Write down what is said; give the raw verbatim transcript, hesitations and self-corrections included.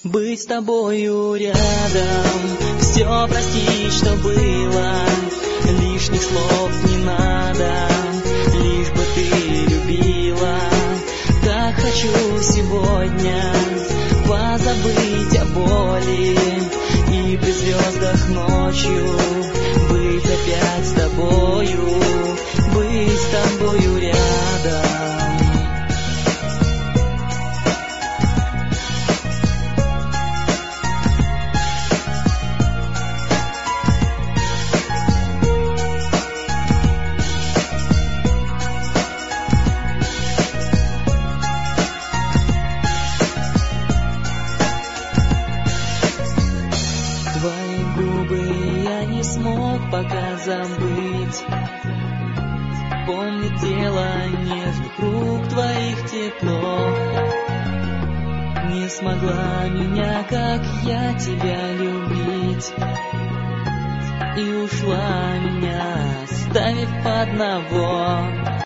Быть с тобою рядом, все простить, что было, лишних слов не надо, лишь бы ты любила. Так хочу сегодня позабыть о боли и при звездах ночью быть опять с тобою, быть с тобою рядом. Твои губы я не смог пока забыть. Помнит тело нежных рук твоих тепло. Не смогла меня, как я тебя любить, и ушла меня, оставив одного.